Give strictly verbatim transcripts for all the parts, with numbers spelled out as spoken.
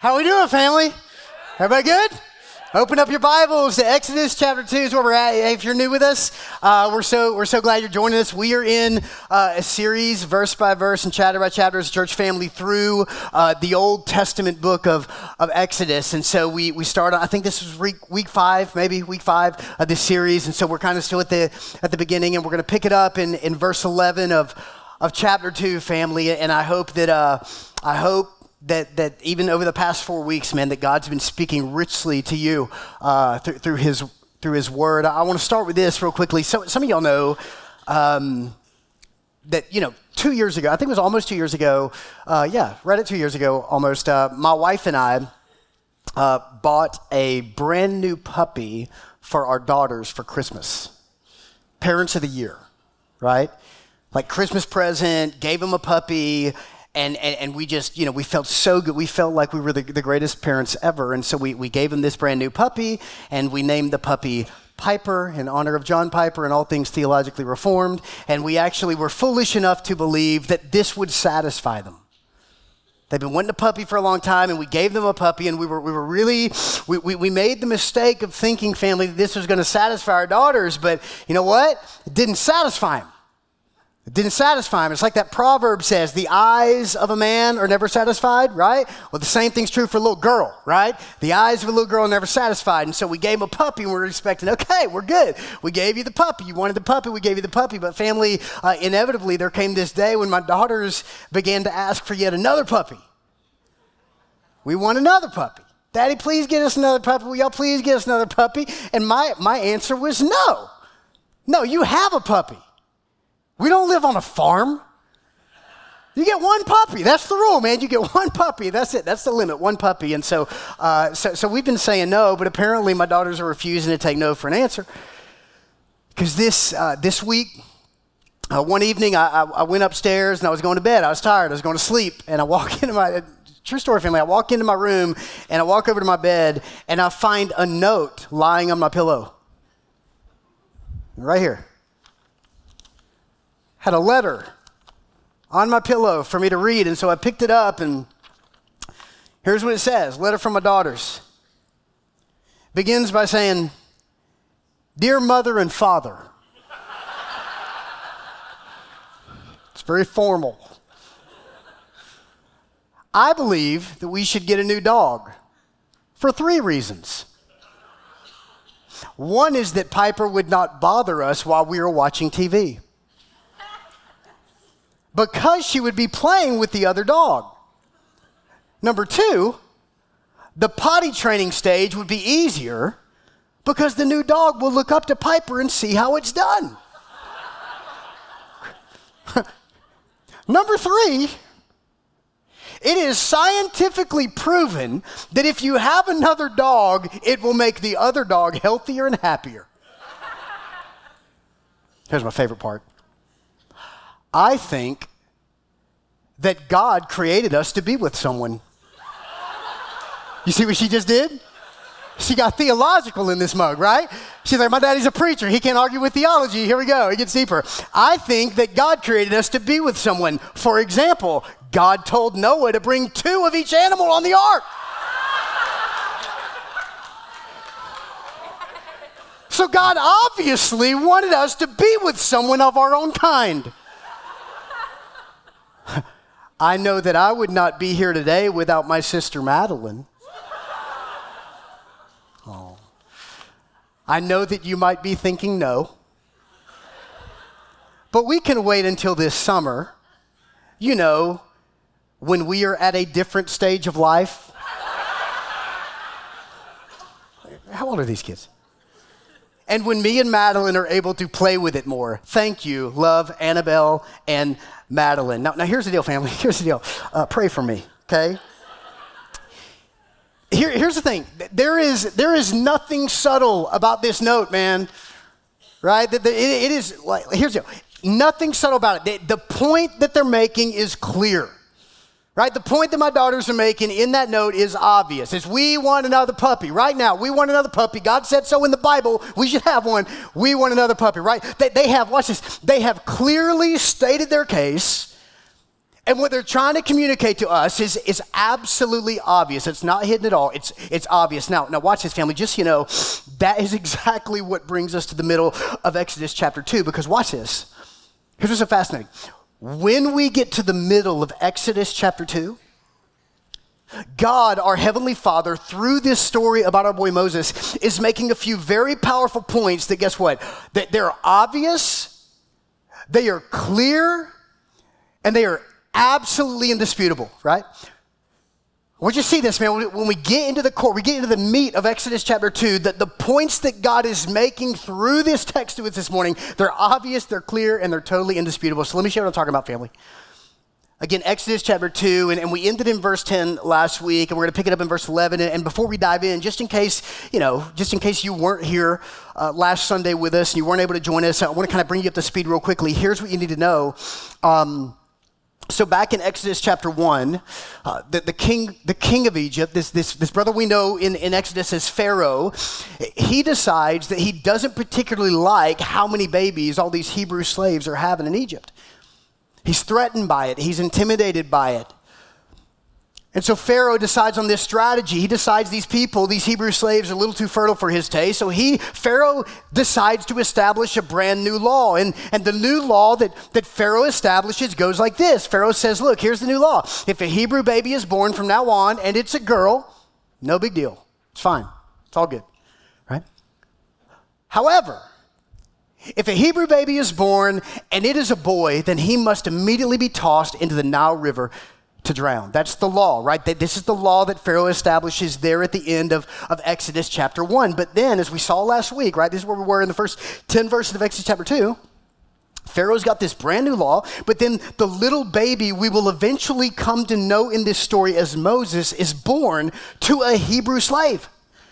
How we doing, family? Everybody good? Open up your Bibles to Exodus chapter two is where we're at. If you're new with us, uh, we're so we're so glad you're joining us. We are in uh, a series, verse by verse and chapter by chapter, as a church family through uh, the Old Testament book of, of Exodus. And so we we started. I think this was week, week five, maybe week five of this series. And so we're kind of still at the at the beginning, and we're going to pick it up in, in verse eleven of of chapter two, family. And I hope that uh, I hope. That that even over the past four weeks, man, that God's been speaking richly to you uh, through, through His through His Word. I want to start with this real quickly. So some of y'all know um, that you know two years ago, I think it was almost two years ago. Uh, yeah, right at two years ago, almost. Uh, my wife and I uh, bought a brand new puppy for our daughters for Christmas. Parents of the year, right? Like Christmas present, gave them a puppy. And, and and we just, you know, we felt so good. We felt like we were the, the greatest parents ever. And so we, we gave him this brand new puppy, and we named the puppy Piper in honor of John Piper and all things theologically reformed. And we actually were foolish enough to believe that this would satisfy them. They've been wanting a puppy for a long time, and we gave them a puppy, and we were we were really, we, we, we made the mistake of thinking, family, that this was going to satisfy our daughters. But you know what? It didn't satisfy them. It didn't satisfy him. It's like that proverb says, the eyes of a man are never satisfied, right? Well, the same thing's true for a little girl, right? The eyes of a little girl are never satisfied. And so we gave him a puppy, and we were expecting, okay, we're good. We gave you the puppy. You wanted the puppy. We gave you the puppy. But family, uh, inevitably, there came this day when my daughters began to ask for yet another puppy. We want another puppy. Daddy, please get us another puppy. Will y'all please get us another puppy? And my, my answer was no. No, you have a puppy. We don't live on a farm. You get one puppy. That's the rule, man. You get one puppy. That's it. That's the limit, one puppy. And so uh, so, so we've been saying no, but apparently my daughters are refusing to take no for an answer. Because this uh, this week, uh, one evening, I, I, I went upstairs and I was going to bed. I was tired. I was going to sleep. And I walk into my, true story, family, I walk into my room and I walk over to my bed and I find a note lying on my pillow. Right here. Had a letter on my pillow for me to read, and so I picked it up, and here's what it says. Letter from my daughters. Begins by saying, "Dear mother and father." It's very formal. "I believe that we should get a new dog for three reasons. One is that Piper would not bother us while we were watching T V. Because she would be playing with the other dog. Number two, the potty training stage would be easier because the new dog will look up to Piper and see how it's done. Number three, it is scientifically proven that if you have another dog, it will make the other dog healthier and happier." Here's my favorite part. "I think that God created us to be with someone." You see what she just did? She got theological in this mug, right? She's like, my daddy's a preacher. He can't argue with theology. Here we go. It gets deeper. "I think that God created us to be with someone. For example, God told Noah to bring two of each animal on the ark. So God obviously wanted us to be with someone of our own kind. I know that I would not be here today without my sister Madeline. Oh. I know that you might be thinking no, but we can wait until this summer, you know, when we are at a different stage of life." How old are these kids? "And when me and Madeline are able to play with it more. Thank you, love, Annabelle and Madeline." Now, now here's the deal, family. Here's the deal. Uh, pray for me, okay? Here, here's the thing. There is there is nothing subtle about this note, man. Right? It, it is like, here's the deal. Nothing subtle about it. The, the point that they're making is clear. Right? The point that my daughters are making in that note is obvious. It's we want another puppy. Right now, we want another puppy. God said so in the Bible. We should have one. We want another puppy, right? They, they have, watch this, they have clearly stated their case, And what they're trying to communicate to us is, is absolutely obvious. It's not hidden at all. It's, it's obvious. Now, now, watch this, family. Just so you know, that is exactly what brings us to the middle of Exodus chapter two, because watch this. Here's what's so fascinating. When we get to the middle of Exodus chapter two, God, our Heavenly Father, through this story about our boy Moses, is making a few very powerful points that, guess what? That they're obvious, they are clear, and they are absolutely indisputable, right? We'll just see this, man. When we get into the core, we get into the meat of Exodus chapter two, that the points that God is making through this text to us this morning, they're obvious, they're clear, and they're totally indisputable. So let me show you what I'm talking about, family. Again, Exodus chapter two, and, and we ended in verse ten last week, and we're going to pick it up in verse eleven. And, and before we dive in, just in case, you know, just in case you weren't here uh, last Sunday with us and you weren't able to join us, I want to kind of bring you up to speed real quickly. Here's what you need to know. Um, So back in Exodus chapter one, uh, the, the king the king of Egypt, this, this, this brother we know in, in Exodus as Pharaoh, he decides that he doesn't particularly like how many babies all these Hebrew slaves are having in Egypt. He's threatened by it. He's intimidated by it. And so Pharaoh decides on this strategy. He decides these people, these Hebrew slaves, are a little too fertile for his taste. So he, Pharaoh, decides to establish a brand new law. And, and the new law that, that Pharaoh establishes goes like this. Pharaoh says, look, here's the new law. If a Hebrew baby is born from now on and it's a girl, no big deal. It's fine. It's all good, right? However, if a Hebrew baby is born and it is a boy, then he must immediately be tossed into the Nile River to drown. That's the law, right? This is the law that Pharaoh establishes there at the end of, of Exodus chapter one. But then, as we saw last week, right, this is where we were in the first ten verses of Exodus chapter two, Pharaoh's got this brand new law, but then the little baby we will eventually come to know in this story as Moses is born to a Hebrew slave.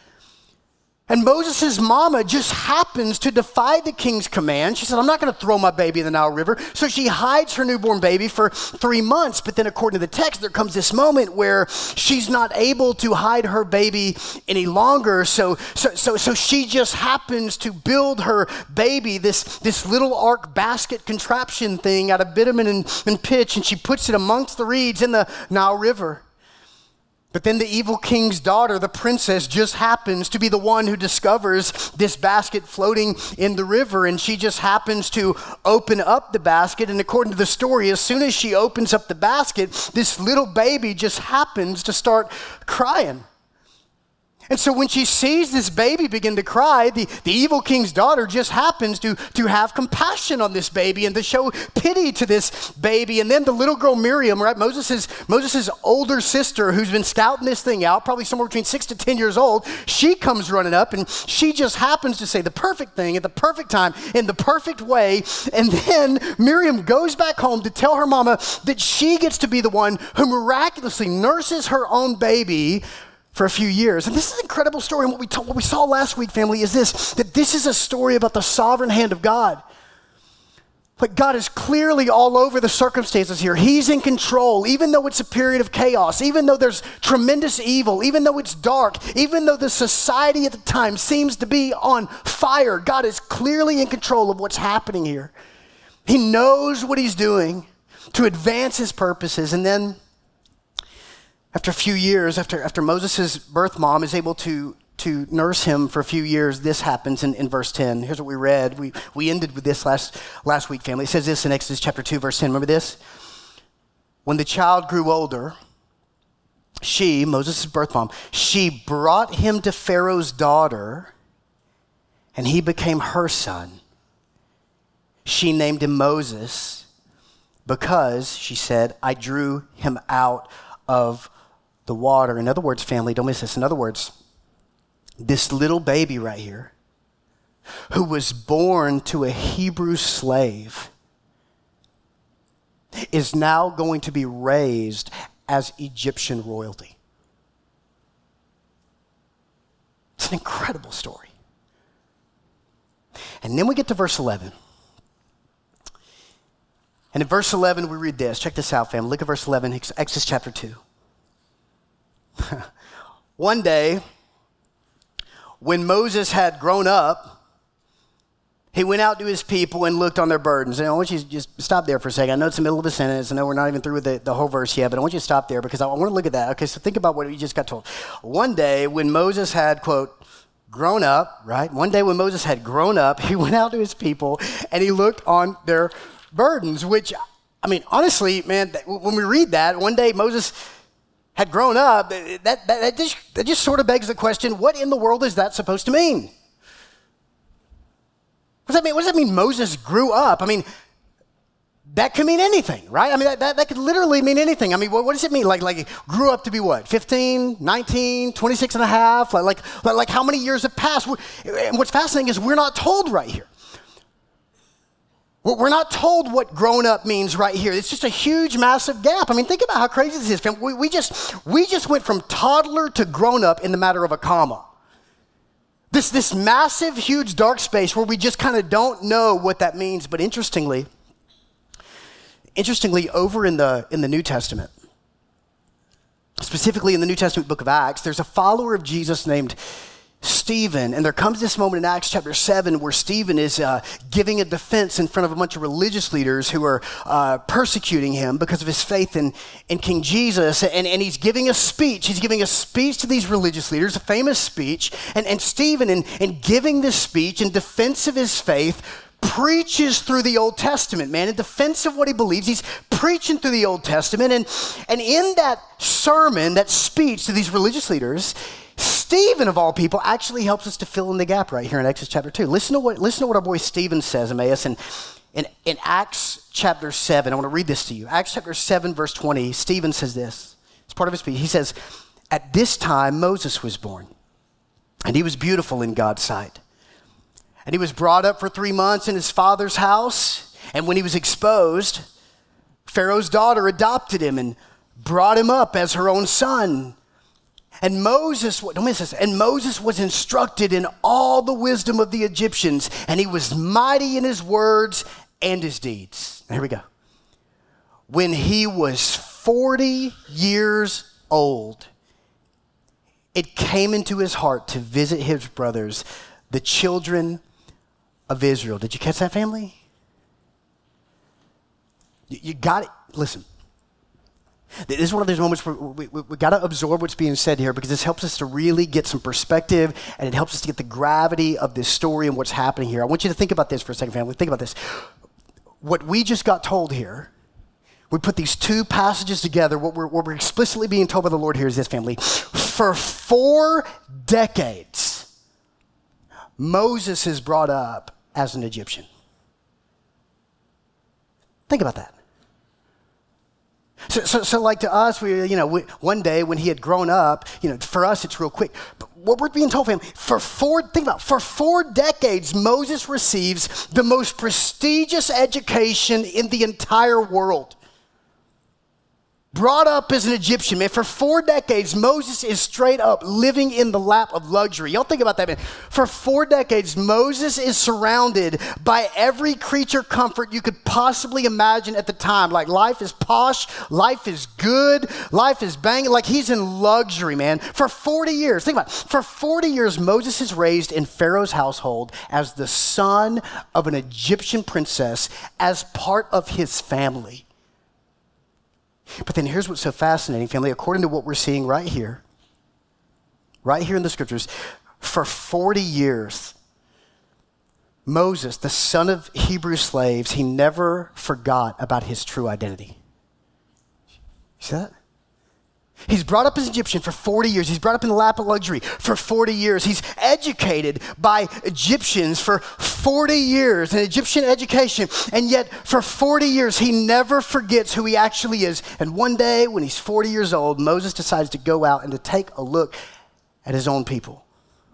And Moses' mama just happens to defy the king's command. She said, I'm not going to throw my baby in the Nile River. So she hides her newborn baby for three months. But then according to the text, there comes this moment where she's not able to hide her baby any longer. So so so, so she just happens to build her baby, this, this little ark basket contraption thing out of bitumen and, and pitch, and she puts it amongst the reeds in the Nile River. But then the evil king's daughter, the princess, just happens to be the one who discovers this basket floating in the river, and she just happens to open up the basket. And according to the story, as soon as she opens up the basket, this little baby just happens to start crying. And so when she sees this baby begin to cry, the, the evil king's daughter just happens to, to have compassion on this baby and to show pity to this baby. And then the little girl Miriam, right, Moses' Moses' older sister, who's been scouting this thing out, probably somewhere between six to ten years old, she comes running up and she just happens to say the perfect thing at the perfect time in the perfect way. And then Miriam goes back home to tell her mama that she gets to be the one who miraculously nurses her own baby for a few years. And this is an incredible story. And what we, told, what we saw last week, family, is this, that this is a story about the sovereign hand of God. Like God is clearly all over the circumstances here. He's in control, even though it's a period of chaos, even though there's tremendous evil, even though it's dark, even though the society at the time seems to be on fire. God is clearly in control of what's happening here. He knows what he's doing to advance his purposes. And then After a few years, after, after Moses' birth mom is able to, to nurse him for a few years, this happens in, in verse ten. Here's what we read. We, we ended with this last, last week, family. It says this in Exodus chapter two, verse ten. Remember this? When the child grew older, she, Moses' birth mom, she brought him to Pharaoh's daughter, and he became her son. She named him Moses because, she said, I drew him out of the water. In other words, family, don't miss this. In other words, this little baby right here, who was born to a Hebrew slave, is now going to be raised as Egyptian royalty. It's an incredible story. And then we get to verse eleven. And in verse eleven, we read this. Check this out, family. Look at verse eleven, Exodus chapter two. One day, when Moses had grown up, he went out to his people and looked on their burdens. And I want you to just stop there for a second. I know it's the middle of a sentence. I know we're not even through with the, the whole verse yet, but I want you to stop there because I want to look at that. Okay, so think about what we just got told. One day when Moses had, quote, grown up, right? One day when Moses had grown up, he went out to his people and he looked on their burdens, which, I mean, honestly, man, when we read that, one day Moses had grown up, that, that, that, just, that just sort of begs the question, what in the world is that supposed to mean? What does that mean? What does that mean Moses grew up? I mean, that could mean anything, right? I mean, that, that, that could literally mean anything. I mean, what, what does it mean? Like, like grew up to be what? fifteen, nineteen, twenty-six and a half? Like, like, like how many years have passed? And what's fascinating is we're not told right here. We're not told what grown up means right here. It's just a huge, massive gap. I mean, think about how crazy this is, fam. We, we, just, we just went from toddler to grown up in the matter of a comma. This, this massive, huge, dark space where we just kind of don't know what that means. But interestingly, interestingly, over in the, in the New Testament, specifically in the New Testament book of Acts, there's a follower of Jesus named Stephen, and there comes this moment in Acts chapter seven where Stephen is uh, giving a defense in front of a bunch of religious leaders who are uh, persecuting him because of his faith in, in King Jesus, and, and he's giving a speech. He's giving a speech to these religious leaders, a famous speech, and, and Stephen, in, in giving this speech in defense of his faith, preaches through the Old Testament, man, in defense of what he believes. He's preaching through the Old Testament, and, and in that sermon, that speech to these religious leaders, Stephen, of all people, actually helps us to fill in the gap right here in Exodus chapter two. Listen to what, listen to what our boy Stephen says, Emmaus, in, in, in Acts chapter seven. I want to read this to you. Acts chapter seven, verse twenty, Stephen says this. It's part of his speech. He says, at this time Moses was born, and he was beautiful in God's sight. And he was brought up for three months in his father's house, and when he was exposed, Pharaoh's daughter adopted him and brought him up as her own son. And Moses, don't miss this, and Moses was instructed in all the wisdom of the Egyptians, and he was mighty in his words and his deeds. Here we go. When he was forty years old, it came into his heart to visit his brothers, the children of Israel. Did you catch that, family? You, you got it. Listen. This is one of those moments where we, we, we got to absorb what's being said here because this helps us to really get some perspective, and it helps us to get the gravity of this story and what's happening here. I want you to think about this for a second, family. Think about this. What we just got told here, we put these two passages together. What we're, what we're explicitly being told by the Lord here is this, family. For four decades, Moses is brought up as an Egyptian. Think about that. So, so, so like to us, we, you know, we, one day when he had grown up, you know, for us it's real quick. But what we're being told, family, for four, think about, it, for four decades, Moses receives the most prestigious education in the entire world. Brought up as an Egyptian, man. For four decades, Moses is straight up living in the lap of luxury. Y'all think about that, man. For four decades, Moses is surrounded by every creature comfort you could possibly imagine at the time. Like life is posh, life is good, life is banging. Like he's in luxury, man. For forty years, think about it. For forty years, Moses is raised in Pharaoh's household as the son of an Egyptian princess, as part of his family. But then here's what's so fascinating, family. According to what we're seeing right here, right here in the scriptures, for forty years, Moses, the son of Hebrew slaves, he never forgot about his true identity. You see that? He's brought up as Egyptian for forty years. He's brought up in the lap of luxury for forty years. He's educated by Egyptians for forty years, an Egyptian education. And yet for forty years, he never forgets who he actually is. And one day when he's forty years old, Moses decides to go out and to take a look at his own people.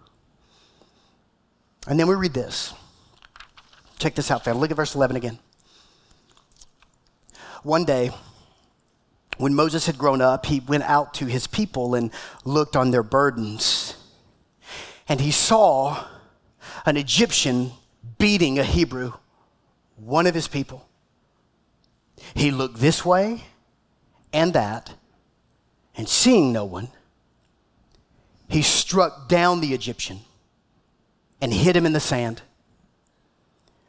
And then we read this. Check this out, family. Look at verse eleven again. One day, when Moses had grown up, he went out to his people and looked on their burdens. And he saw an Egyptian beating a Hebrew, one of his people. He looked this way and that, and seeing no one, he struck down the Egyptian and hid him in the sand.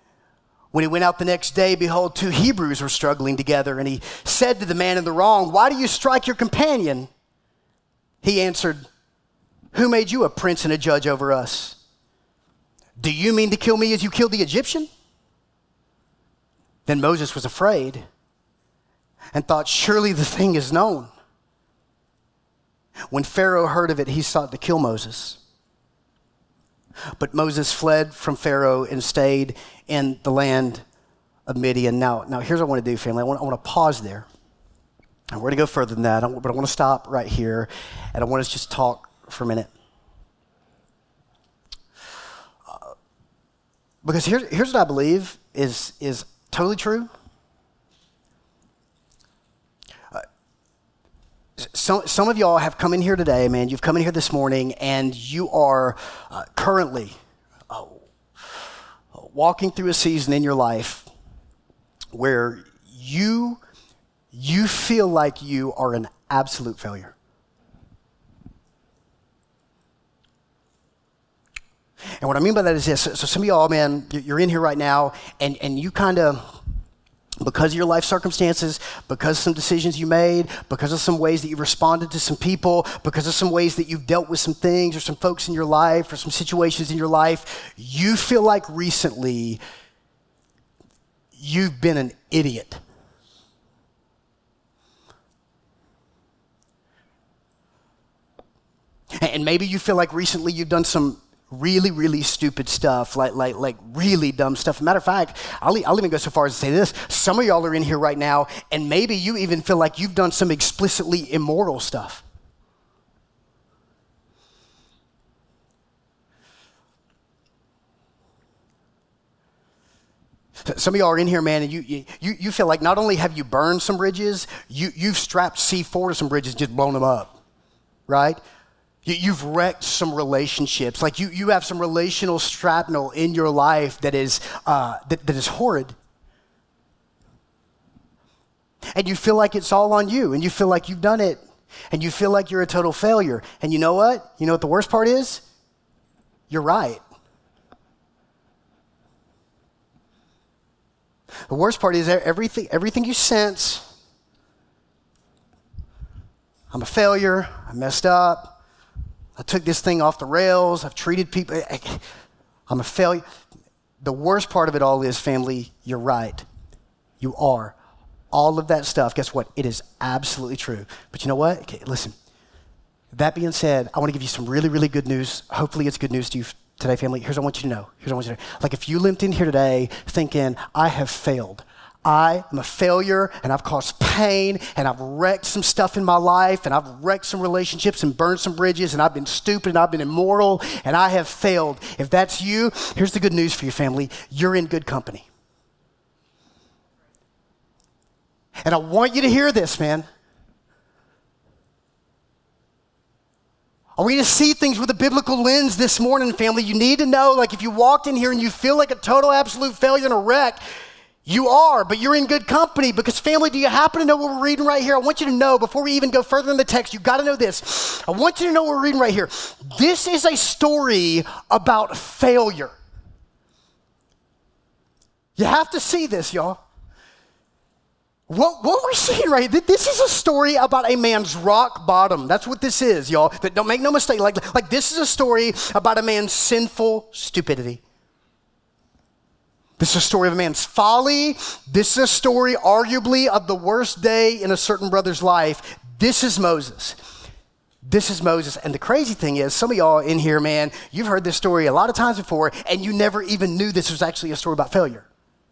When he went out the next day, behold, two Hebrews were struggling together, and he said to the man in the wrong, why do you strike your companion? He answered, who made you a prince and a judge over us? Do you mean to kill me as you killed the Egyptian? Then Moses was afraid and thought, surely the thing is known. When Pharaoh heard of it, he sought to kill Moses. But Moses fled from Pharaoh and stayed in the land of Midian. Now, now here's what I want to do, family. I want, I want to pause there. And we're going to go further than that, but I want to stop right here, and I want us to just talk for a minute. Uh, because here's, here's what I believe is, is totally true. Uh, some, some of y'all have come in here today, man. You've come in here this morning, and you are uh, currently uh, walking through a season in your life where you you feel like you are an absolute failure. And what I mean by that is this. So some of y'all, man, you're in here right now, and, and you kind of, because of your life circumstances, because of some decisions you made, because of some ways that you've responded to some people, because of some ways that you've dealt with some things or some folks in your life or some situations in your life, you feel like recently you've been an idiot. And maybe you feel like recently you've done some really, really stupid stuff, like like like really dumb stuff. Matter of fact, I'll, I'll even go so far as to say this. Some of y'all are in here right now, and maybe you even feel like you've done some explicitly immoral stuff. Some of y'all are in here, man, and you you you feel like not only have you burned some bridges, you, you've strapped C four to some bridges, just blown them up, right? You've wrecked some relationships. Like you, you have some relational shrapnel in your life that is uh, that, that is horrid. And you feel like it's all on you, and you feel like you've done it, and you feel like you're a total failure. And you know what? You know what the worst part is? You're right. The worst part is everything, everything you sense, I'm a failure, I messed up, I took this thing off the rails. I've treated people. I'm a failure. The worst part of it all is, family, you're right. You are. All of that stuff, guess what? It is absolutely true. But you know what? Okay, listen. That being said, I want to give you some really, really good news. Hopefully it's good news to you today, family. Here's what I want you to know. Here's what I want you to know. Like if you limped in here today thinking, I have failed. I am a failure, and I've caused pain, and I've wrecked some stuff in my life, and I've wrecked some relationships and burned some bridges, and I've been stupid, and I've been immoral, and I have failed. If that's you, here's the good news for your family. You're in good company. And I want you to hear this, man. I want you to see things with a biblical lens this morning, family. You need to know, like if you walked in here and you feel like a total, absolute failure and a wreck, you are, but you're in good company because, family, do you happen to know what we're reading right here? I want you to know, before we even go further in the text, you got to know this. I want you to know what we're reading right here. This is a story about failure. You have to see this, y'all. What, what we're seeing right here, this is a story about a man's rock bottom. That's what this is, y'all. Don't make no mistake. Like, like this is a story about a man's sinful stupidity. This is a story of a man's folly. This is a story, arguably, of the worst day in a certain brother's life. This is Moses. This is Moses. And the crazy thing is, some of y'all in here, man, you've heard this story a lot of times before, and you never even knew this was actually a story about failure.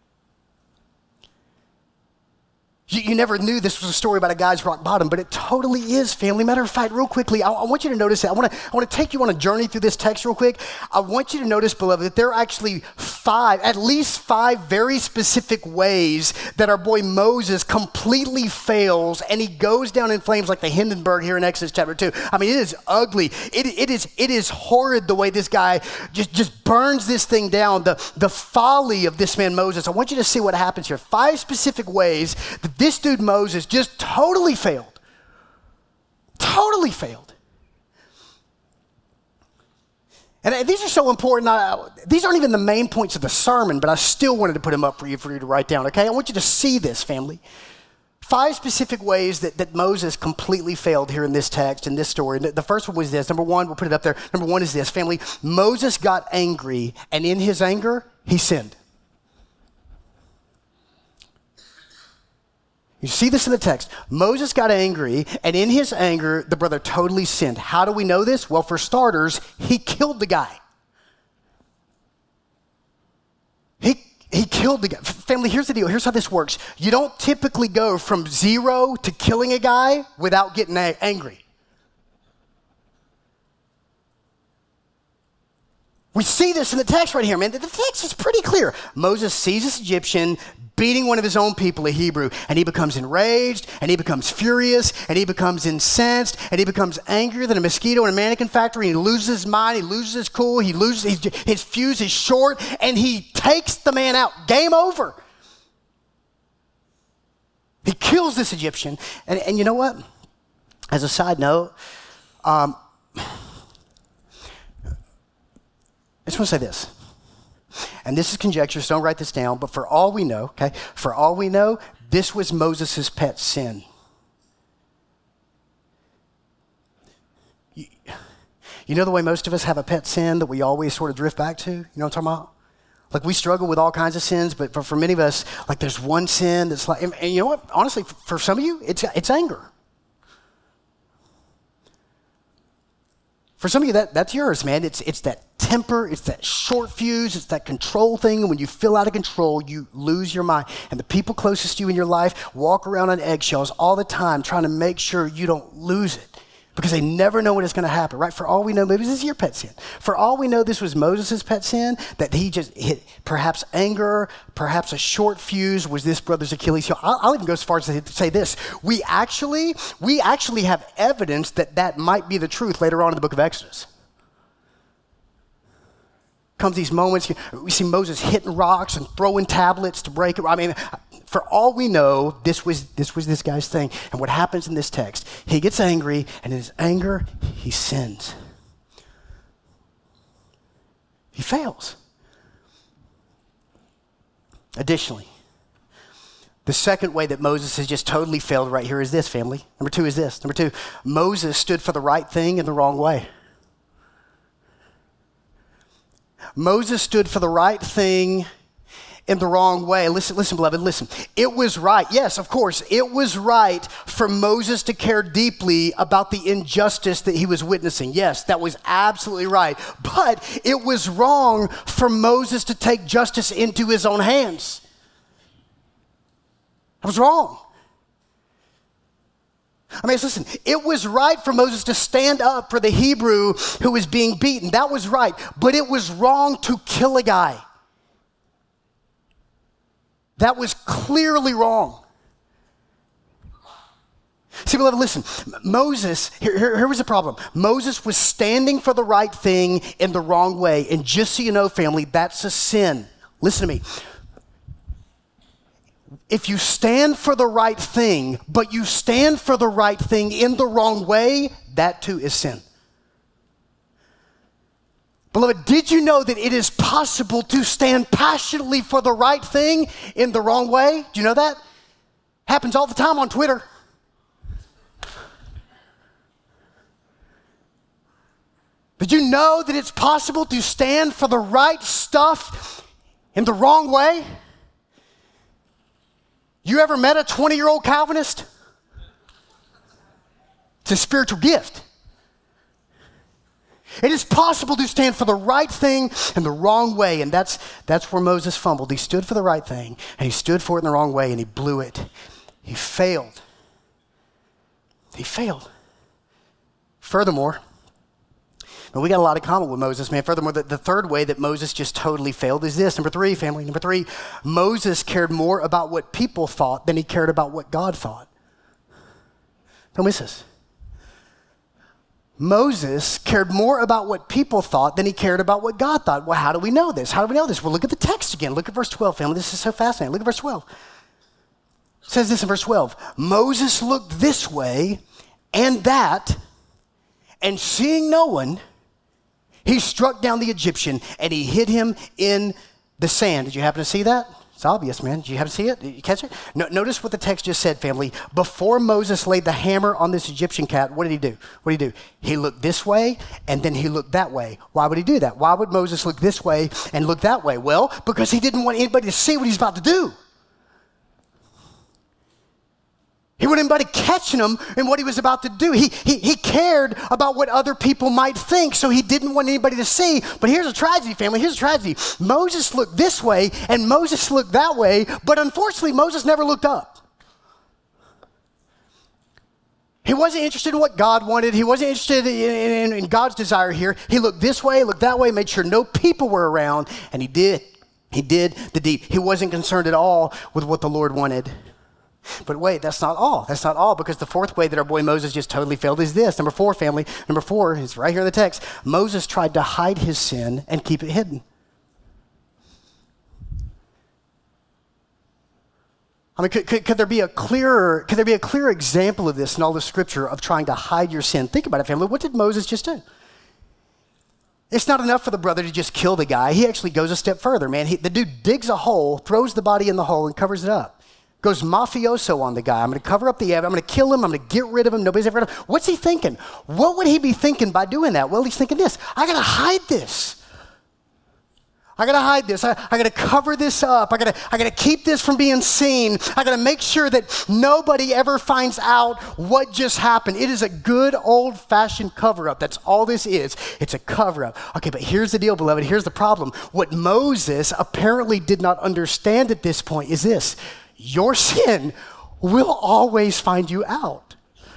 You, you never knew this was a story about a guy's rock bottom, but it totally is, family. Matter of fact, real quickly, I, I want you to notice that. I want to I want to take you on a journey through this text real quick. I want you to notice, beloved, that there are actually five, at least five very specific ways that our boy Moses completely fails, and he goes down in flames like the Hindenburg here in Exodus chapter two. I mean, it is ugly. It, it is it is horrid the way this guy just, just burns this thing down, the, the folly of this man Moses. I want you to see what happens here. Five specific ways that this dude Moses just totally failed. Totally failed. And these are so important. I, these aren't even the main points of the sermon, but I still wanted to put them up for you for you to write down, okay? I want you to see this, family. Five specific ways that, that Moses completely failed here in this text, in this story. The first one was this. Number one, we'll put it up there. Number one is this, family. Moses got angry, and in his anger, he sinned. You see this in the text. Moses got angry, and in his anger, the brother totally sinned. How do we know this? Well, for starters, he killed the guy. He, he killed the guy. Family, here's the deal. Here's how this works. You don't typically go from zero to killing a guy without getting a- angry. We see this in the text right here, man. The text is pretty clear. Moses sees this Egyptian beating one of his own people, a Hebrew, and he becomes enraged, and he becomes furious, and he becomes incensed, and he becomes angrier than a mosquito in a mannequin factory, and he loses his mind, he loses his cool, he loses, his, his fuse is short, and he takes the man out. Game over. He kills this Egyptian, and, and you know what? As a side note, um, I just want to say this, and this is conjecture, so don't write this down, but for all we know, okay, for all we know, this was Moses' pet sin. You, you know the way most of us have a pet sin that we always sort of drift back to? You know what I'm talking about? Like we struggle with all kinds of sins, but for, for many of us, like there's one sin that's like, and, and you know what, honestly, for, for some of you, it's it's anger. For some of you, that, that's yours, man. It's it's that temper, it's that short fuse, it's that control thing. And when you feel out of control, you lose your mind. And the people closest to you in your life walk around on eggshells all the time trying to make sure you don't lose it because they never know when it's going to happen, right? For all we know, maybe this is your pet sin. For all we know, this was Moses' pet sin, that he just hit perhaps anger, perhaps a short fuse was this brother's Achilles heel. I'll, I'll even go as far as to say this. We actually, we actually have evidence that that might be the truth later on in the book of Exodus. Comes these moments, we see Moses hitting rocks and throwing tablets to break it. I mean, for all we know, this was this was this guy's thing. And what happens in this text, he gets angry, and in his anger, he sins. He fails. Additionally, the second way that Moses has just totally failed right here is this, family. Number two is this. Number two, Moses stood for the right thing in the wrong way. Moses stood for the right thing in the wrong way. Listen, listen, beloved, listen. It was right. Yes, of course, it was right for Moses to care deeply about the injustice that he was witnessing. Yes, that was absolutely right. But it was wrong for Moses to take justice into his own hands. It was wrong. I mean, listen, it was right for Moses to stand up for the Hebrew who was being beaten. That was right. But it was wrong to kill a guy. That was clearly wrong. See, beloved, listen. Moses, here, here, here was the problem. Moses was standing for the right thing in the wrong way. And just so you know, family, that's a sin. Listen to me. If you stand for the right thing, but you stand for the right thing in the wrong way, that too is sin. Beloved, did you know that it is possible to stand passionately for the right thing in the wrong way? Do you know that? Happens all the time on Twitter. Did you know that it's possible to stand for the right stuff in the wrong way? You ever met a twenty-year-old Calvinist? It's a spiritual gift. It is possible to stand for the right thing in the wrong way, and that's, that's where Moses fumbled. He stood for the right thing, and he stood for it in the wrong way, and he blew it. He failed. He failed. Furthermore, and we got a lot in common with Moses, man. Furthermore, the, the third way that Moses just totally failed is this. Number three, family. Number three, Moses cared more about what people thought than he cared about what God thought. Don't miss this. Moses cared more about what people thought than he cared about what God thought. Well, how do we know this? How do we know this? Well, look at the text again. Look at verse twelve, family. This is so fascinating. Look at verse twelve. It says this in verse twelve. Moses looked this way and that, and seeing no one, He struck down the Egyptian and he hid him in the sand. Did you happen to see that? It's obvious, man. Did you happen to see it? Did you catch it? No, notice what the text just said, family. Before Moses laid the hammer on this Egyptian cat, what did he do? What did he do? He looked this way and then he looked that way. Why would he do that? Why would Moses look this way and look that way? Well, because he didn't want anybody to see what he's about to do. He wanted anybody catching him in what he was about to do. He, he, he cared about what other people might think, so he didn't want anybody to see. But here's a tragedy, family. Here's a tragedy. Moses looked this way, and Moses looked that way, but unfortunately, Moses never looked up. He wasn't interested in what God wanted. He wasn't interested in, in, in God's desire here. He looked this way, looked that way, made sure no people were around, and he did. He did the deed. He wasn't concerned at all with what the Lord wanted. But wait, that's not all. That's not all, because the fourth way that our boy Moses just totally failed is this. Number four, family. Number four is right here in the text. Moses tried to hide his sin and keep it hidden. I mean, could, could, could there be a clearer, could there be a clearer example of this in all the scripture of trying to hide your sin? Think about it, family. What did Moses just do? It's not enough for the brother to just kill the guy. He actually goes a step further, man. He, the dude digs a hole, throws the body in the hole, and covers it up. Goes mafioso on the guy. I'm going to cover up the evidence. I'm going to kill him. I'm going to get rid of him. Nobody's ever going to. What's he thinking? What would he be thinking by doing that? Well, he's thinking this. I got to hide this. I got to hide this. I, I got to cover this up. I got to I got to keep this from being seen. I got to make sure that nobody ever finds out what just happened. It is a good old-fashioned cover-up. That's all this is. It's a cover-up. Okay, but here's the deal, beloved. Here's the problem. What Moses apparently did not understand at this point is this. Your sin will always find you out.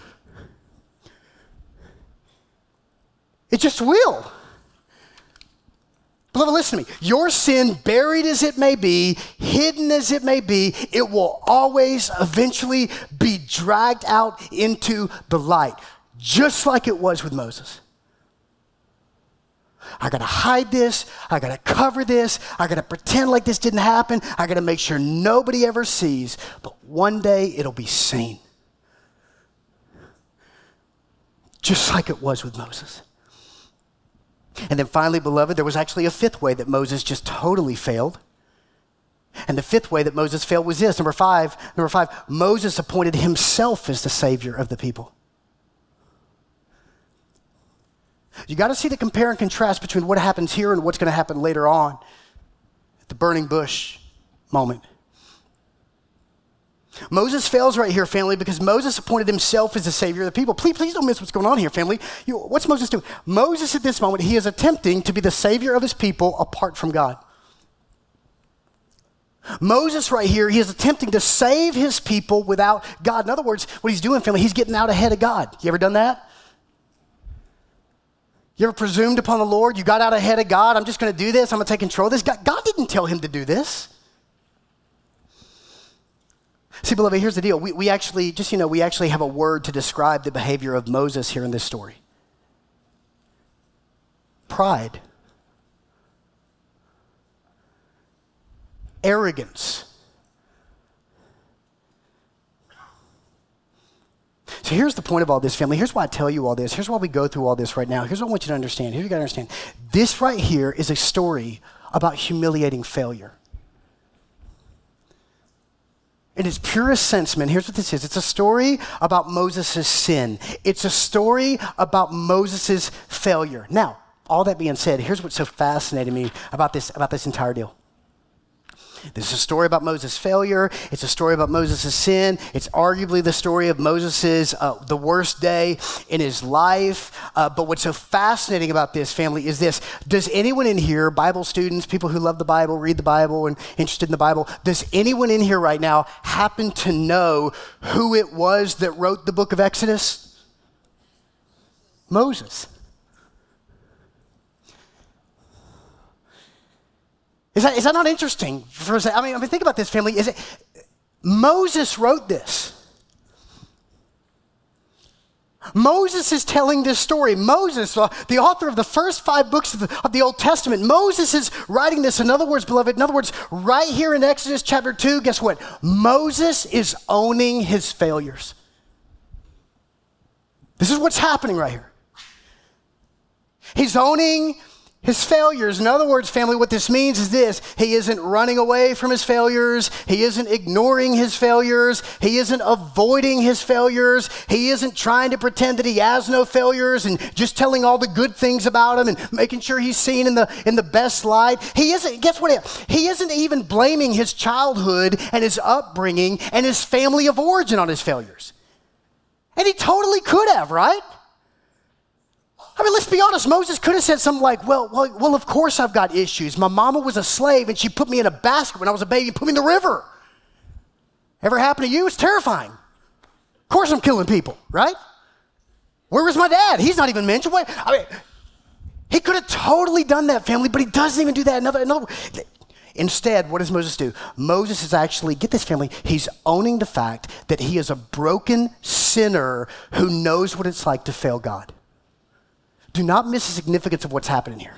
It just will. Beloved, listen to me. Your sin, buried as it may be, hidden as it may be, it will always eventually be dragged out into the light, just like it was with Moses. I got to hide this. I got to cover this. I got to pretend like this didn't happen. I got to make sure nobody ever sees. But one day it'll be seen. Just like it was with Moses. And then finally, beloved, there was actually a fifth way that Moses just totally failed. And the fifth way that Moses failed was this. Number five, number five, Moses appointed himself as the savior of the people. You got to see the compare and contrast between what happens here and what's going to happen later on at the burning bush moment. Moses fails right here, family, because Moses appointed himself as the savior of the people. Please, please don't miss what's going on here, family. You, what's Moses doing? Moses, at this moment, he is attempting to be the savior of his people apart from God. Moses right here, he is attempting to save his people without God. In other words, what he's doing, family, he's getting out ahead of God. You ever done that? You ever presumed upon the Lord? You got out ahead of God. I'm just going to do this. I'm going to take control of this. God, God didn't tell him to do this. See, beloved, here's the deal. We, we actually, just, you know, we actually have a word to describe the behavior of Moses here in this story. Pride. Arrogance. So here's the point of all this, family. Here's why I tell you all this. Here's why we go through all this right now. Here's what I want you to understand. Here's what you got to understand. This right here is a story about humiliating failure. In its purest sense, man, here's what this is. It's a story about Moses' sin. It's a story about Moses' failure. Now, all that being said, here's what's so fascinating me about this, about this entire deal. This is a story about Moses' failure. It's a story about Moses' sin. It's arguably the story of Moses' uh, the worst day in his life. Uh, but what's so fascinating about this, family, is this. Does anyone in here, Bible students, people who love the Bible, read the Bible, and interested in the Bible, does anyone in here right now happen to know who it was that wrote the book of Exodus? Moses. Is that, is that not interesting? For, I mean, I mean, think about this, family. Is it, Moses wrote this. Moses is telling this story. Moses, uh, the author of the first five books of the, of the Old Testament, Moses is writing this. In other words, beloved, in other words, right here in Exodus chapter two, guess what? Moses is owning his failures. This is what's happening right here. He's owning His failures. In other words, family, what this means is this. He isn't running away from his failures. He isn't ignoring his failures. He isn't avoiding his failures. He isn't trying to pretend that he has no failures and just telling all the good things about him and making sure he's seen in the in the best light. He isn't, guess what? He isn't even blaming his childhood and his upbringing and his family of origin on his failures. And he totally could have, right? I mean, let's be honest. Moses could have said something like, well, well, well, of course I've got issues. My mama was a slave and she put me in a basket when I was a baby and put me in the river. Ever happened to you? It's terrifying. Of course I'm killing people, right? Where was my dad? He's not even mentioned. What? I mean, he could have totally done that, family, but he doesn't even do that. Another, another. Instead, what does Moses do? Moses is actually, get this, family, he's owning the fact that he is a broken sinner who knows what it's like to fail God. Do not miss the significance of what's happening here.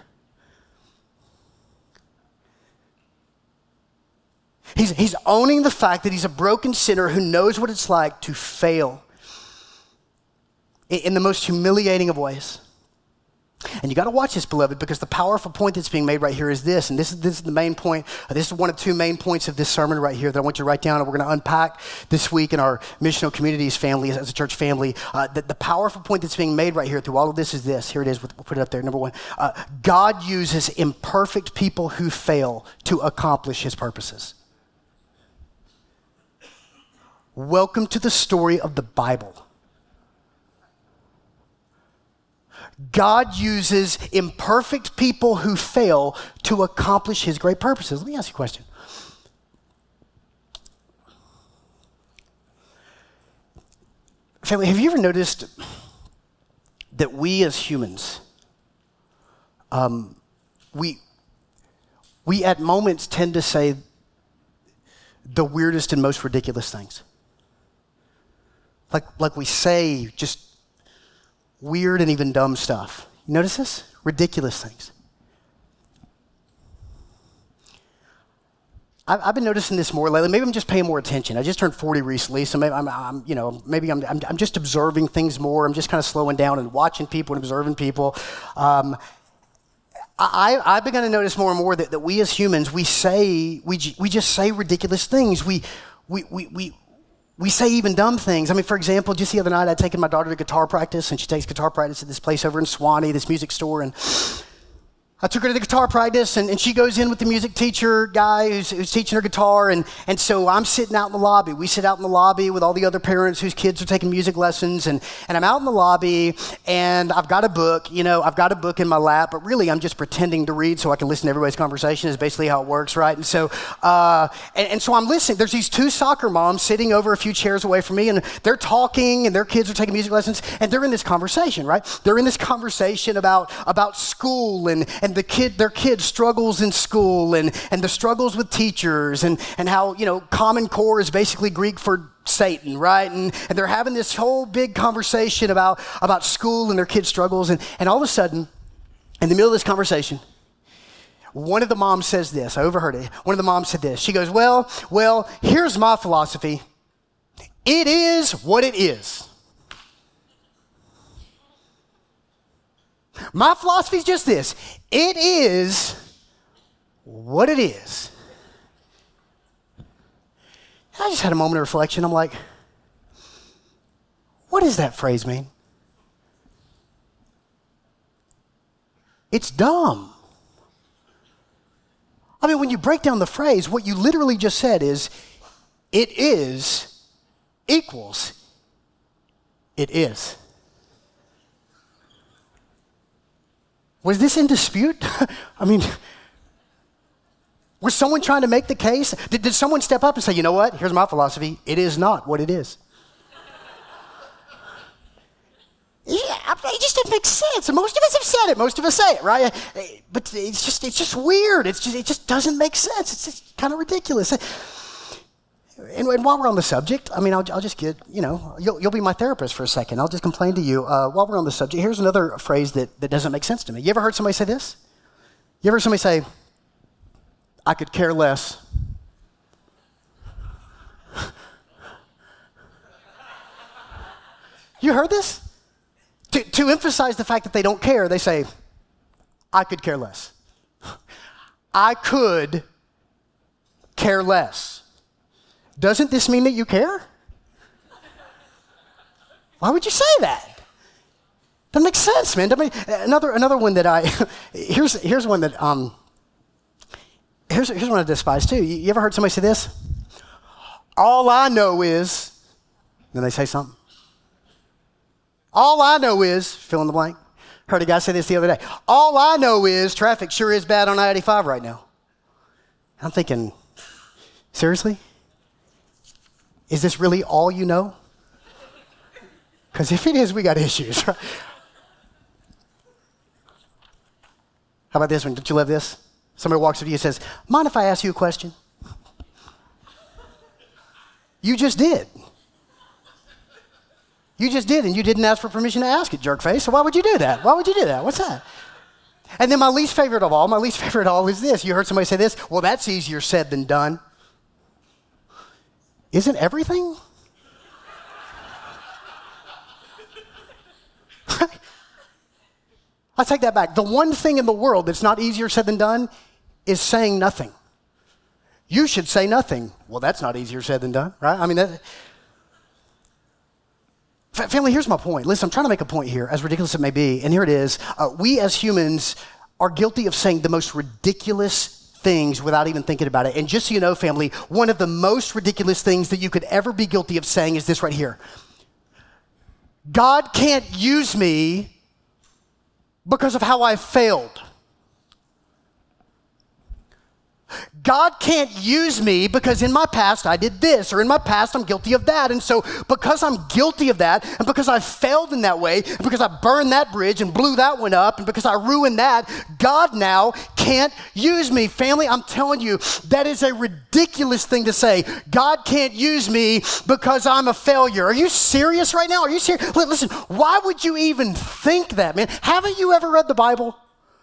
He's, he's owning the fact that he's a broken sinner who knows what it's like to fail in, in the most humiliating of ways. And you got to watch this, beloved, because the powerful point that's being made right here is this, and this is, this is the main point. This is one of two main points of this sermon right here that I want you to write down, and we're going to unpack this week in our missional communities family, as a church family. Uh, the, the powerful point that's being made right here through all of this is this. Here it is. We'll put it up there. Number one, uh, God uses imperfect people who fail to accomplish his purposes. Welcome to the story of the Bible. God uses imperfect people who fail to accomplish his great purposes. Let me ask you a question. Family, have you ever noticed that we as humans, um, we, we at moments tend to say the weirdest and most ridiculous things? Like, like we say just weird and even dumb stuff. You notice this? Ridiculous things. I've, I've been noticing this more lately. Maybe I'm just paying more attention. I just turned forty recently, so maybe I'm, I'm you know, maybe I'm, I'm, I'm just observing things more. I'm just kind of slowing down and watching people and observing people. Um, I, I've begun to notice more and more that, that we as humans, we say, we, we just say ridiculous things. We, we, we, we, We say even dumb things. I mean, for example, just the other night, I'd taken my daughter to guitar practice, and she takes guitar practice at this place over in Swanee, this music store, and I took her to the guitar practice, and, and she goes in with the music teacher guy who's, who's teaching her guitar, and, and so I'm sitting out in the lobby. We sit out in the lobby with all the other parents whose kids are taking music lessons, and, and I'm out in the lobby, and I've got a book. You know, I've got a book in my lap, but really I'm just pretending to read so I can listen to everybody's conversation is basically how it works, right? And so, uh, and, and so I'm listening. There's these two soccer moms sitting over a few chairs away from me, and they're talking, and their kids are taking music lessons, and they're in this conversation, right? They're in this conversation about, about school and, and the kid, their kids' struggles in school and, and the struggles with teachers and, and how, you know, Common Core is basically Greek for Satan, right? And, and they're having this whole big conversation about, about school and their kids' struggles. And, and all of a sudden, in the middle of this conversation, one of the moms says this. I overheard it. One of the moms said this. She goes, well, well, here's my philosophy. It is what it is. My philosophy is just this. It is what it is. I just had a moment of reflection. I'm like, what does that phrase mean? It's dumb. I mean, when you break down the phrase, what you literally just said is, it is equals it is. Was this in dispute? I mean, was someone trying to make the case? Did, did someone step up and say, you know what, here's my philosophy, it is not what it is? Yeah, it just didn't make sense. Most of us have said it. Most of us say it, right? But it's just it's just weird. It's just it just doesn't make sense. It's just kind of ridiculous. And, and while we're on the subject, I mean, I'll, I'll just get, you know, you'll, you'll be my therapist for a second. I'll just complain to you. Uh, while we're on the subject, here's another phrase that, that doesn't make sense to me. You ever heard somebody say this? You ever heard somebody say, I could care less? You heard this? To, to emphasize the fact that they don't care, they say, I could care less. I could care less. Doesn't this mean that you care? Why would you say that? Doesn't make sense, man. Doesn't make, another another one that I here's here's one that um here's here's one I despise too. You, you ever heard somebody say this? All I know is, then they say something. All I know is, fill in the blank. Heard a guy say this the other day. All I know is traffic sure is bad on I eighty-five right now. I'm thinking, seriously? Is this really all you know? Because if it is, we got issues. How about this one? Don't you love this? Somebody walks up to you and says, mind if I ask you a question? You just did. You just did, and you didn't ask for permission to ask it, jerkface. So why would you do that? Why would you do that? What's that? And then my least favorite of all, my least favorite of all is this. You heard somebody say this? Well, that's easier said than done. Isn't everything? I take that back. The one thing in the world that's not easier said than done is saying nothing. You should say nothing. Well, that's not easier said than done, right? I mean, that, family, here's my point. Listen, I'm trying to make a point here, as ridiculous as it may be, and here it is. Uh, we as humans are guilty of saying the most ridiculous things without even thinking about it. And just so you know, family, one of the most ridiculous things that you could ever be guilty of saying is this right here. God can't use me because of how I failed. God can't use me because in my past I did this, or in my past I'm guilty of that. And so because I'm guilty of that, and because I failed in that way, and because I burned that bridge and blew that one up, and because I ruined that, God now can't use me. Family, I'm telling you, that is a ridiculous thing to say. God can't use me because I'm a failure. Are you serious right now? Are you serious? Listen, why would you even think that, man? Haven't you ever read the Bible?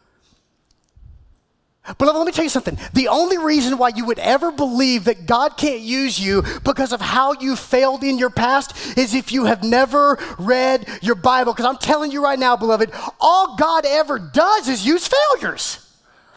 But let me tell you something. The only reason why you would ever believe that God can't use you because of how you failed in your past is if you have never read your Bible. Because I'm telling you right now, beloved, all God ever does is use failures.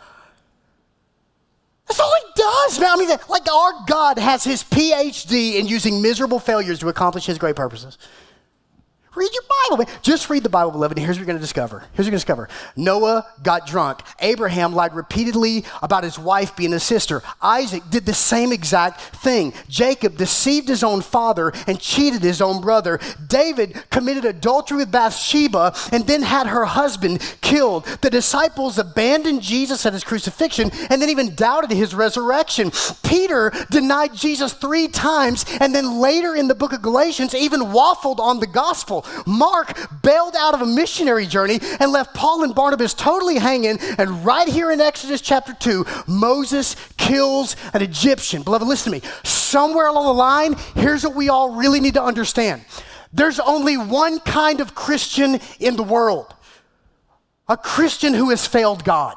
That's all he does, man. I mean, like our God has his P H D in using miserable failures to accomplish his great purposes. Read your Bible, man. Just read the Bible, beloved, and here's what you're going to discover. Here's what you're going to discover. Noah got drunk. Abraham lied repeatedly about his wife being his sister. Isaac did the same exact thing. Jacob deceived his own father and cheated his own brother. David committed adultery with Bathsheba and then had her husband killed. The disciples abandoned Jesus at his crucifixion and then even doubted his resurrection. Peter denied Jesus three times and then later in the book of Galatians even waffled on the gospel. Mark bailed out of a missionary journey and left Paul and Barnabas totally hanging. And right here in Exodus chapter two, Moses kills an Egyptian. Beloved, listen to me. Somewhere along the line, here's what we all really need to understand. There's only one kind of Christian in the world. A Christian who has failed God.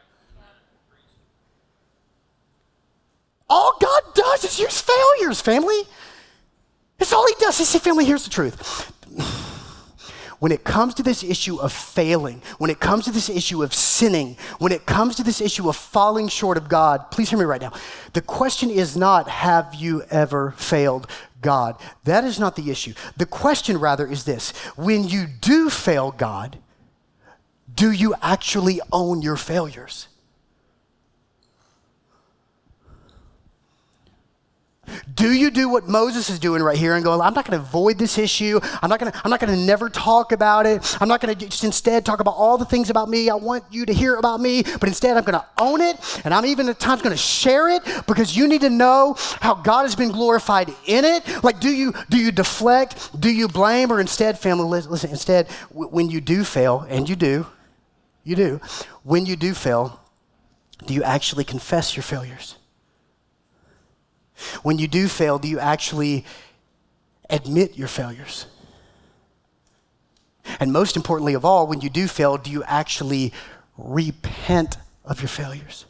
All God does is use failures, family. That's all he does. See, family, here's the truth. When it comes to this issue of failing, when it comes to this issue of sinning, when it comes to this issue of falling short of God, please hear me right now. The question is not, have you ever failed God? That is not the issue. The question rather is this: when you do fail God, do you actually own your failures? Do you do what Moses is doing right here and go, I'm not going to avoid this issue. I'm not going to I'm not going to never talk about it. I'm not going to just instead talk about all the things about me I want you to hear about me, but instead I'm going to own it, and I'm even at times going to share it because you need to know how God has been glorified in it. Like, do you do you deflect? Do you blame? Or instead, family, listen, instead, when you do fail, and you do, you do, when you do fail, do you actually confess your failures? When you do fail, do you actually admit your failures? And most importantly of all, when you do fail, do you actually repent of your failures?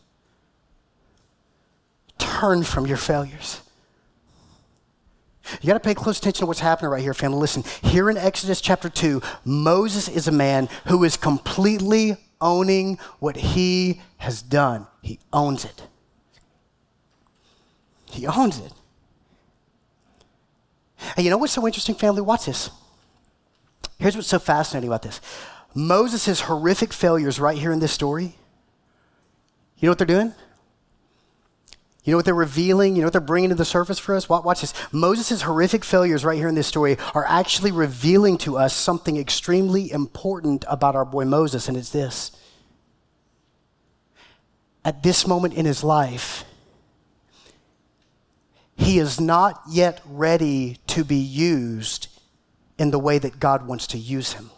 Turn from your failures. You got to pay close attention to what's happening right here, family. Listen, here in Exodus chapter two, Moses is a man who is completely owning what he has done. He owns it. He owns it. And you know what's so interesting, family? Watch this. Here's what's so fascinating about this. Moses' horrific failures right here in this story, you know what they're doing? You know what they're revealing? You know what they're bringing to the surface for us? Watch this. Moses' horrific failures right here in this story are actually revealing to us something extremely important about our boy Moses, and it's this. At this moment in his life, he is not yet ready to be used in the way that God wants to use him.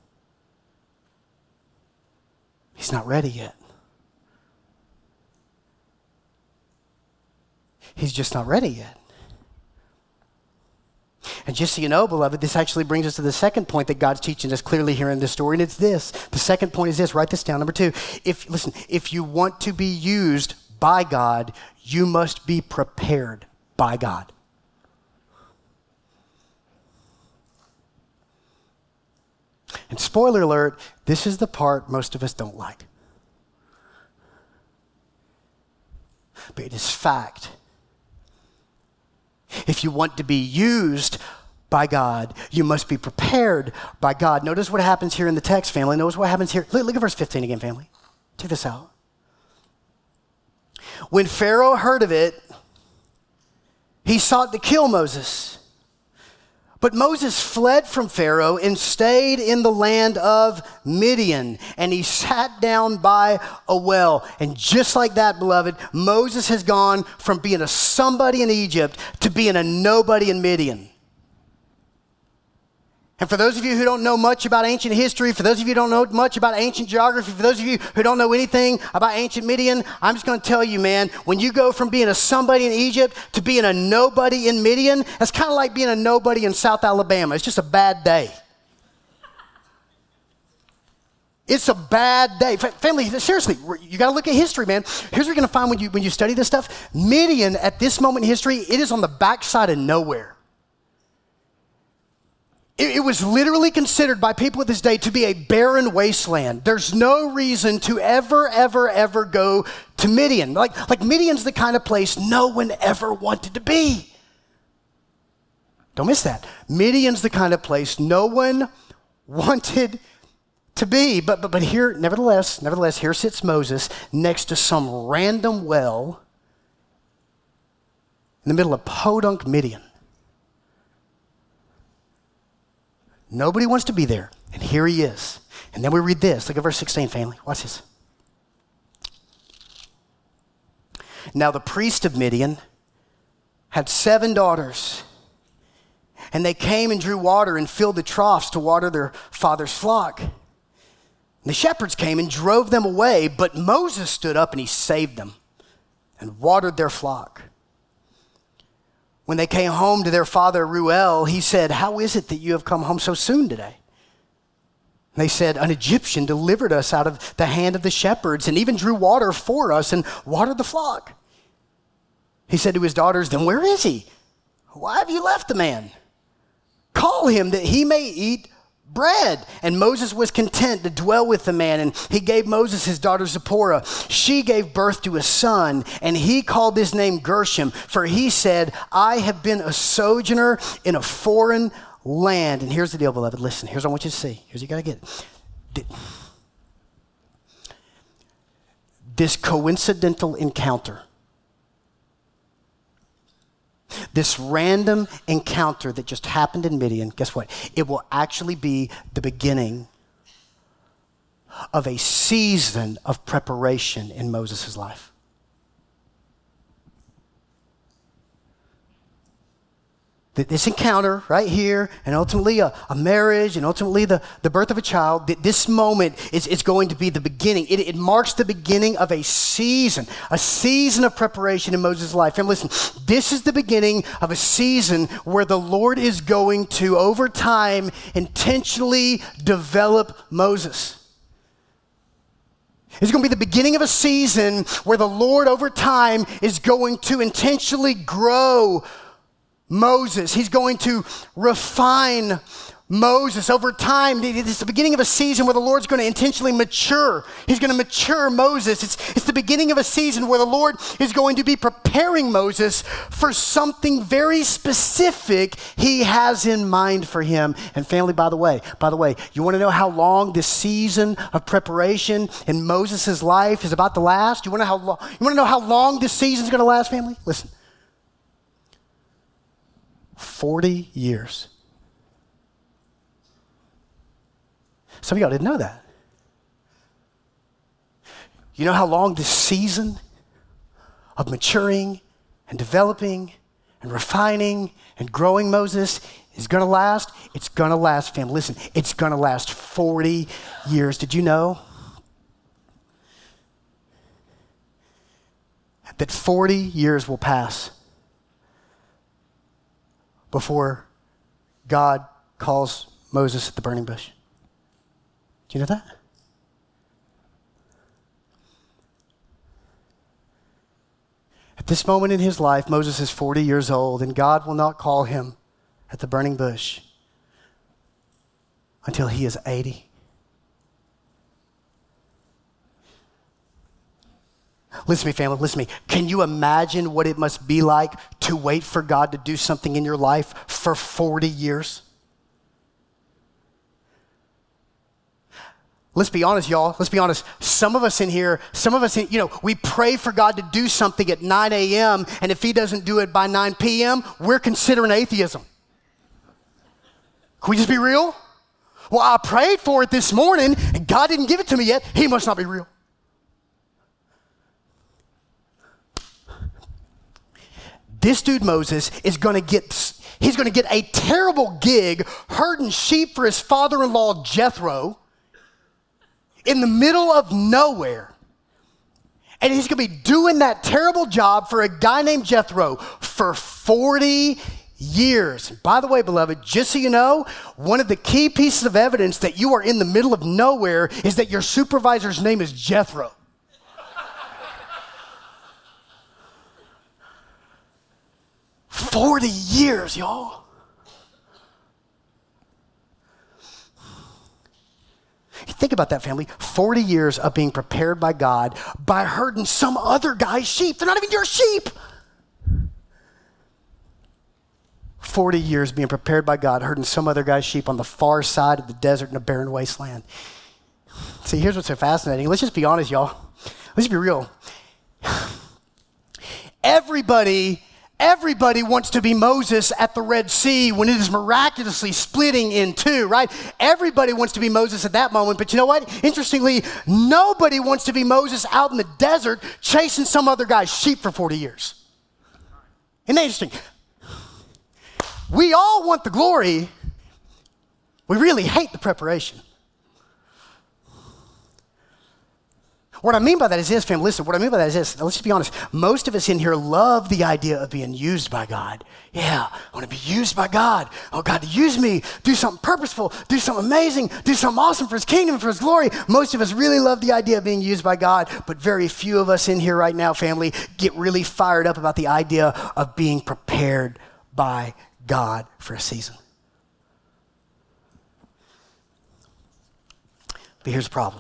He's not ready yet. He's just not ready yet. And just so you know, beloved, this actually brings us to the second point that God's teaching us clearly here in this story, and it's this. The second point is this. Write this down. Number two, if listen, if you want to be used by God, you must be prepared by God. And spoiler alert, this is the part most of us don't like. But it is fact. If you want to be used by God, you must be prepared by God. Notice what happens here in the text, family. Notice what happens here. Look, look at verse fifteen again, family. Check this out. When Pharaoh heard of it, he sought to kill Moses. But Moses fled from Pharaoh and stayed in the land of Midian, and he sat down by a well. And just like that, beloved, Moses has gone from being a somebody in Egypt to being a nobody in Midian. And for those of you who don't know much about ancient history, for those of you who don't know much about ancient geography, for those of you who don't know anything about ancient Midian, I'm just going to tell you, man, when you go from being a somebody in Egypt to being a nobody in Midian, that's kind of like being a nobody in South Alabama. It's just a bad day. It's a bad day. Family, seriously, you got to look at history, man. Here's what you're going to find when you, when you study this stuff. Midian, at this moment in history, it is on the backside of nowhere. It, it was literally considered by people of this day to be a barren wasteland. There's no reason to ever, ever, ever go to Midian. Like, like Midian's the kind of place no one ever wanted to be. Don't miss that. Midian's the kind of place no one wanted to be. But, but, but here, nevertheless, nevertheless, here sits Moses next to some random well in the middle of podunk Midian. Nobody wants to be there, and here he is. And then we read this. Look at verse sixteen, family. Watch this. Now the priest of Midian had seven daughters, and they came and drew water and filled the troughs to water their father's flock. And the shepherds came and drove them away, but Moses stood up and he saved them and watered their flock. When they came home to their father Reuel, he said, "How is it that you have come home so soon today?" And they said, "An Egyptian delivered us out of the hand of the shepherds and even drew water for us and watered the flock." He said to his daughters, "Then where is he? Why have you left the man? Call him that he may eat bread." And Moses was content to dwell with the man, and he gave Moses his daughter Zipporah. She gave birth to a son, and he called his name Gershom, for he said, "I have been a sojourner in a foreign land." And here's the deal, beloved. Listen, here's what I want you to see. Here's what you got to get. This coincidental encounter, this random encounter that just happened in Midian, guess what? It will actually be the beginning of a season of preparation in Moses' life. This encounter right here, and ultimately a, a marriage, and ultimately the, the birth of a child, this moment is, is going to be the beginning. It, it marks the beginning of a season, a season of preparation in Moses' life. And listen, this is the beginning of a season where the Lord is going to, over time, intentionally develop Moses. It's going to be the beginning of a season where the Lord, over time, is going to intentionally grow Moses. He's going to refine Moses over time. It's the beginning of a season where the Lord's going to intentionally mature. He's going to mature Moses. It's, it's the beginning of a season where the Lord is going to be preparing Moses for something very specific he has in mind for him. And family, by the way, by the way, you want to know how long this season of preparation in Moses' life is about to last? You want to know how long, you want to know how long this season is going to last, family? Listen. forty years. Some of y'all didn't know that. You know how long this season of maturing and developing and refining and growing Moses is going to last? It's going to last, fam. Listen, it's going to last forty years. Did you know that forty years will pass before God calls Moses at the burning bush? Do you know that? At this moment in his life, Moses is forty years old, and God will not call him at the burning bush until he is eighty. Listen to me, family, listen to me. Can you imagine what it must be like to wait for God to do something in your life for forty years? Let's be honest, y'all. Let's be honest. Some of us in here, some of us, in, you know, we pray for God to do something at nine a.m., and if he doesn't do it by nine p.m., we're considering atheism. Can we just be real? Well, I prayed for it this morning, and God didn't give it to me yet. He must not be real. This dude Moses is going to get, he's going to get a terrible gig herding sheep for his father-in-law Jethro in the middle of nowhere. And he's going to be doing that terrible job for a guy named Jethro for forty years. By the way, beloved, just so you know, one of the key pieces of evidence that you are in the middle of nowhere is that your supervisor's name is Jethro. forty years, y'all. Think about that, family. forty years of being prepared by God by herding some other guy's sheep. They're not even your sheep. forty years being prepared by God, herding some other guy's sheep on the far side of the desert in a barren wasteland. See, here's what's so fascinating. Let's just be honest, y'all. Let's just be real. Everybody Everybody wants to be Moses at the Red Sea when it is miraculously splitting in two, right? Everybody wants to be Moses at that moment, but you know what? Interestingly, nobody wants to be Moses out in the desert chasing some other guy's sheep for forty years. Isn't that interesting? We all want the glory. We really hate the preparation. What I mean by that is this, fam, listen, what I mean by that is this. Let's just be honest. Most of us in here love the idea of being used by God. Yeah, I want to be used by God. Oh, God, use me. Do something purposeful. Do something amazing. Do something awesome for his kingdom, for his glory. Most of us really love the idea of being used by God, but very few of us in here right now, family, get really fired up about the idea of being prepared by God for a season. But here's the problem.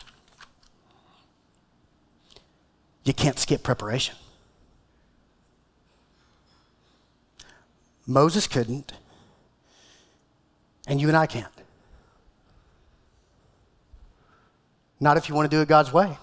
You can't skip preparation. Moses couldn't, and you and I can't. Not if you want to do it God's way.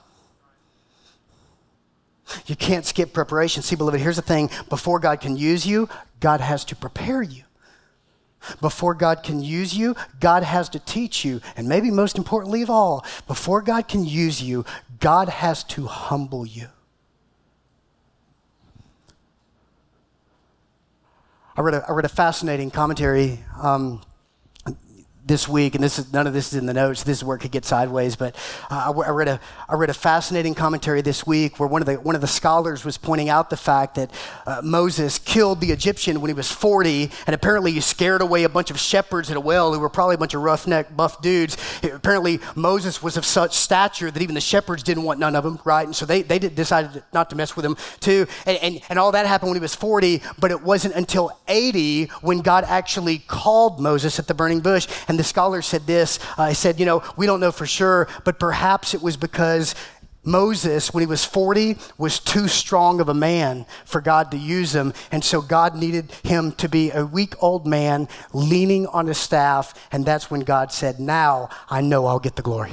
You can't skip preparation. See, beloved, here's the thing. Before God can use you, God has to prepare you. Before God can use you, God has to teach you. And maybe most importantly of all, before God can use you, God has to humble you. I read a, I read a fascinating commentary um, this week, and this is none of this is in the notes. This is where it could get sideways. But uh, I read a I read a fascinating commentary this week where one of the one of the scholars was pointing out the fact that uh, Moses killed the Egyptian when he was forty, and apparently he scared away a bunch of shepherds at a well who were probably a bunch of roughneck buff dudes. Apparently Moses was of such stature that even the shepherds didn't want none of him, right? And so they they did, decided not to mess with him too. And, and and all that happened when he was forty, but it wasn't until eighty when God actually called Moses at the burning bush. And the scholar said this, uh, he said, you know, we don't know for sure, but perhaps it was because Moses, when he was forty, was too strong of a man for God to use him. And so God needed him to be a weak old man leaning on his staff. And that's when God said, now I know I'll get the glory.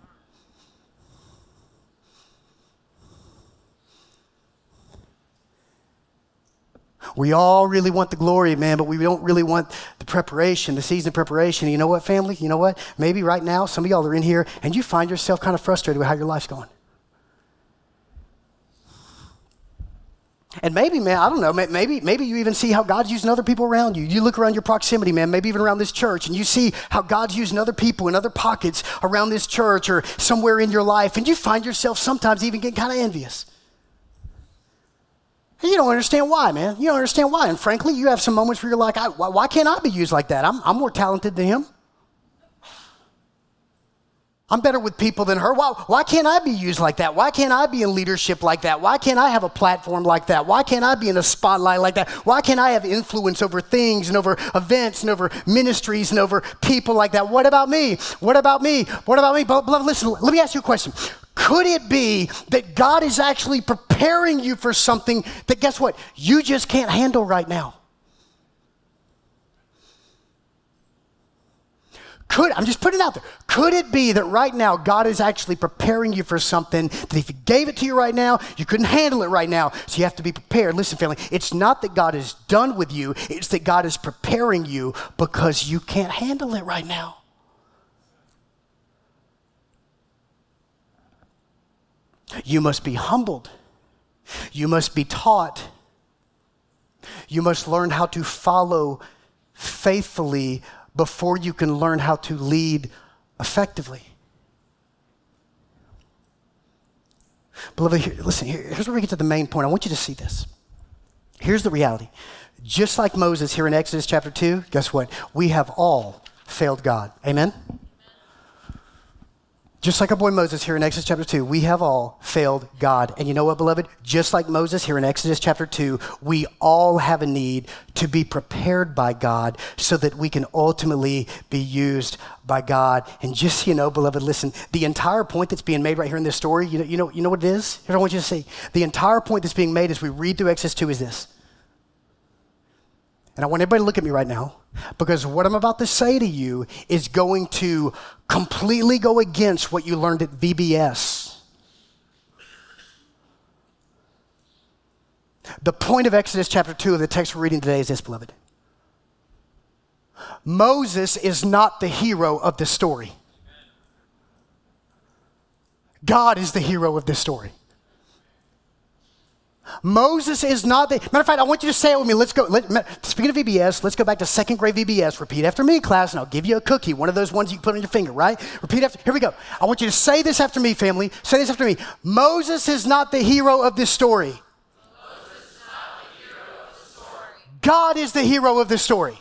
We all really want the glory, man, but we don't really want the preparation, the season of preparation. And you know what, family? You know what? Maybe right now, some of y'all are in here and you find yourself kind of frustrated with how your life's going. And maybe, man, I don't know, maybe maybe you even see how God's using other people around you. You look around your proximity, man, maybe even around this church, and you see how God's using other people in other pockets around this church or somewhere in your life, and you find yourself sometimes even getting kind of envious. And you don't understand why, man. You don't understand why. And frankly, you have some moments where you're like, I, why, why can't I be used like that? I'm, I'm more talented than him. I'm better with people than her. Why, why can't I be used like that? Why can't I be in leadership like that? Why can't I have a platform like that? Why can't I be in a spotlight like that? Why can't I have influence over things and over events and over ministries and over people like that? What about me? What about me? What about me? Beloved, listen, let me ask you a question. Could it be that God is actually preparing you for something that, guess what, you just can't handle right now? Could, I'm just putting it out there. Could it be that right now God is actually preparing you for something that if he gave it to you right now, you couldn't handle it right now, so you have to be prepared? Listen, family, it's not that God is done with you, it's that God is preparing you because you can't handle it right now. You must be humbled. You must be taught. You must learn how to follow faithfully before you can learn how to lead effectively. Beloved, here, listen, here, here's where we get to the main point. I want you to see this. Here's the reality. Just like Moses here in Exodus chapter two, guess what? We have all failed God. Amen? Just like our boy Moses here in Exodus chapter two, we have all failed God. And you know what, beloved? Just like Moses here in Exodus chapter two, we all have a need to be prepared by God so that we can ultimately be used by God. And just so you know, beloved, listen, the entire point that's being made right here in this story, you know, you know, you know what it is? Here's what I want you to see. The entire point that's being made as we read through Exodus two is this. And I want everybody to look at me right now, because what I'm about to say to you is going to completely go against what you learned at V B S. The point of Exodus chapter two of the text we're reading today is this, beloved. Moses is not the hero of this story. God is the hero of this story. Moses is not the, matter of fact, I want you to say it with me. Let's go, let, speaking of V B S, let's go back to second grade V B S. Repeat after me, class, and I'll give you a cookie, one of those ones you can put on your finger, right? Repeat after, here we go. I want you to say this after me, family. Say this after me. Moses is not the hero of this story. Moses is not the hero of the story. God is the hero of this story.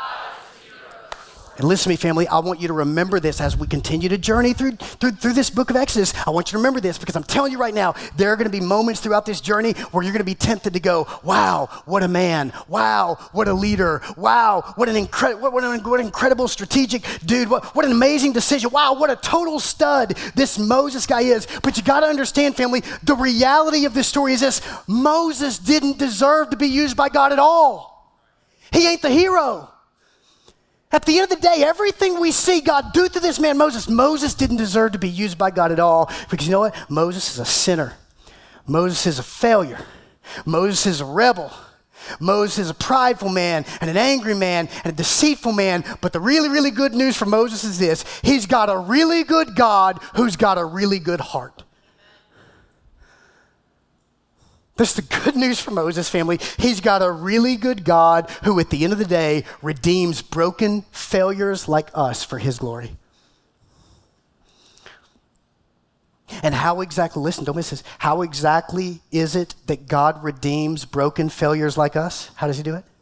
And listen to me, family, I want you to remember this as we continue to journey through, through, through this book of Exodus. I want you to remember this because I'm telling you right now, there are going to be moments throughout this journey where you're going to be tempted to go, wow, what a man. Wow, what a leader. Wow, what an, incre- what, what an, what an incredible strategic dude. What, what an amazing decision. Wow, what a total stud this Moses guy is. But you got to understand, family, the reality of this story is this. Moses didn't deserve to be used by God at all. He ain't the hero. At the end of the day, everything we see God do to this man, Moses, Moses didn't deserve to be used by God at all, because you know what? Moses is a sinner. Moses is a failure. Moses is a rebel. Moses is a prideful man and an angry man and a deceitful man. But the really, really good news for Moses is this. He's got a really good God who's got a really good heart. That's the good news for Moses, family. He's got a really good God who at the end of the day redeems broken failures like us for his glory. And how exactly, listen, don't miss this, how exactly is it that God redeems broken failures like us? How does he do it?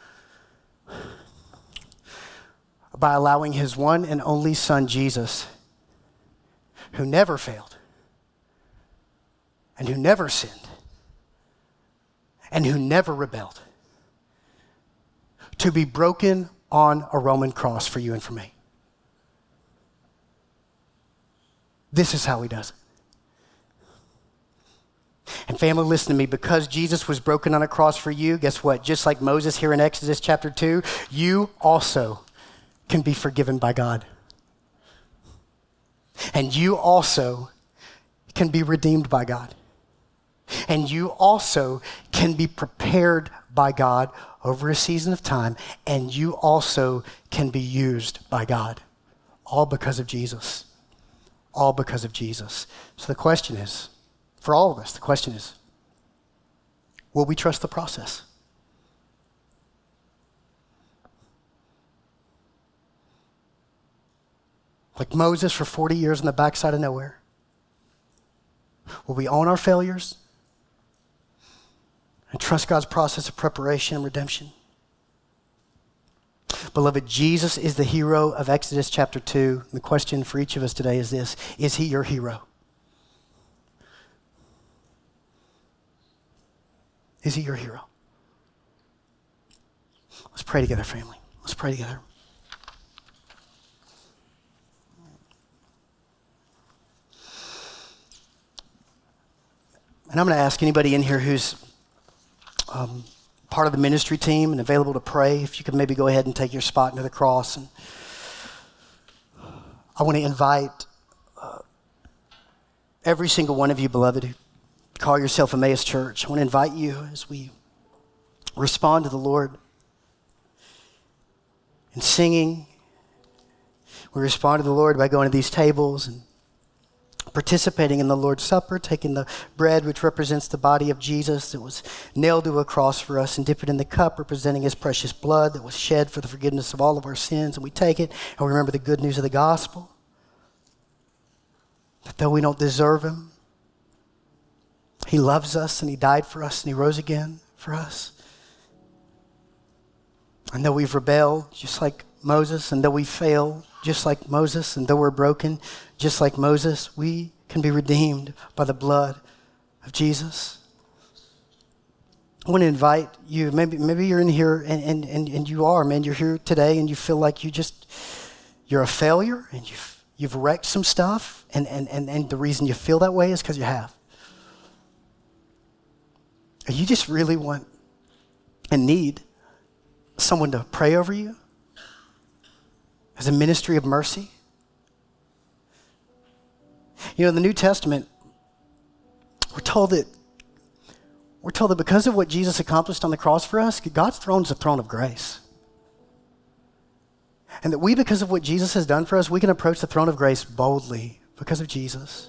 By allowing his one and only son, Jesus, who never failed and who never sinned and who never rebelled, to be broken on a Roman cross for you and for me. This is how he does it. And family, listen to me, because Jesus was broken on a cross for you, guess what? Just like Moses here in Exodus chapter two, you also can be forgiven by God. And you also can be redeemed by God. And you also can be prepared by God over a season of time. And you also can be used by God. All because of Jesus. All because of Jesus. So the question is, for all of us, the question is, will we trust the process? Like Moses for forty years on the backside of nowhere. Will we own our failures and trust God's process of preparation and redemption? Beloved, Jesus is the hero of Exodus chapter two. And the question for each of us today is this: is he your hero? Is he your hero? Let's pray together, family. Let's pray together. And I'm going to ask anybody in here who's um, part of the ministry team and available to pray, if you could maybe go ahead and take your spot near the cross. And I want to invite uh, every single one of you, beloved, who call yourself Emmaus Church. I want to invite you as we respond to the Lord in singing. We respond to the Lord by going to these tables and participating in the Lord's Supper, taking the bread which represents the body of Jesus that was nailed to a cross for us, and dip it in the cup representing his precious blood that was shed for the forgiveness of all of our sins. And we take it and we remember the good news of the gospel, that though we don't deserve him, he loves us and he died for us and he rose again for us. And though we've rebelled just like Moses, and though we fail just like Moses, and though we're broken just like Moses, we can be redeemed by the blood of Jesus. I want to invite you, maybe maybe you're in here and, and, and, and you are, man, you're here today and you feel like you just, you're a failure and you've, you've wrecked some stuff, and, and, and, and the reason you feel that way is because you have. You just really want and need someone to pray over you as a ministry of mercy. You know, in the New Testament, we're told that we're told that because of what Jesus accomplished on the cross for us, God's throne is a throne of grace. And that we, because of what Jesus has done for us, we can approach the throne of grace boldly because of Jesus.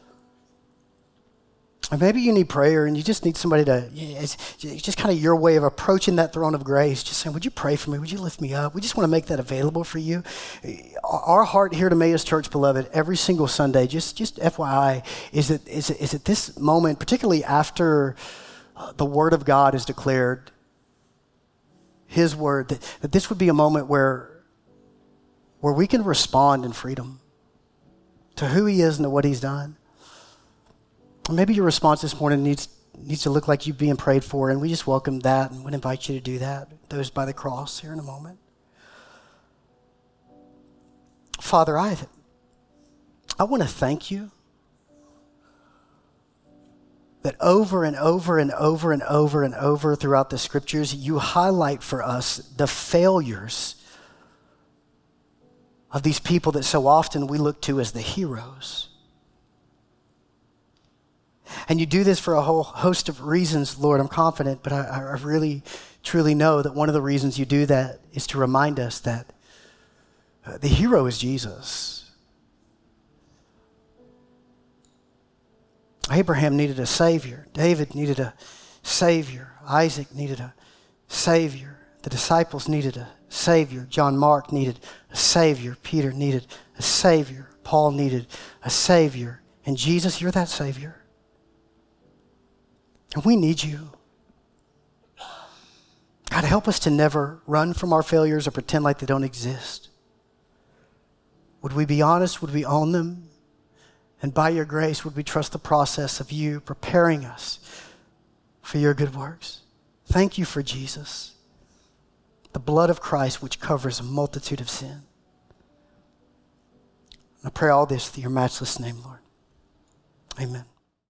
Or maybe you need prayer and you just need somebody to, it's just kind of your way of approaching that throne of grace, just saying, would you pray for me? Would you lift me up? We just want to make that available for you. Our heart here at Emmaus Church, beloved, every single Sunday, just, just F Y I, is that, is, is that this moment, particularly after uh, the word of God is declared, his word, that, that this would be a moment where, where we can respond in freedom to who he is and to what he's done. Maybe your response this morning needs needs to look like you being prayed for, and we just welcome that and would invite you to do that. Those by the cross here in a moment. Father, I, I want to thank you that over and over and over and over and over throughout the scriptures, you highlight for us the failures of these people that so often we look to as the heroes. And you do this for a whole host of reasons, Lord, I'm confident, but I, I really, truly know that one of the reasons you do that is to remind us that uh, the hero is Jesus. Abraham needed a Savior. David needed a Savior. Isaac needed a Savior. The disciples needed a Savior. John Mark needed a Savior. Peter needed a Savior. Paul needed a Savior. And Jesus, you're that Savior. And we need you. God, help us to never run from our failures or pretend like they don't exist. Would we be honest? Would we own them? And by your grace, would we trust the process of you preparing us for your good works? Thank you for Jesus, the blood of Christ which covers a multitude of sin. I pray all this through your matchless name, Lord. Amen.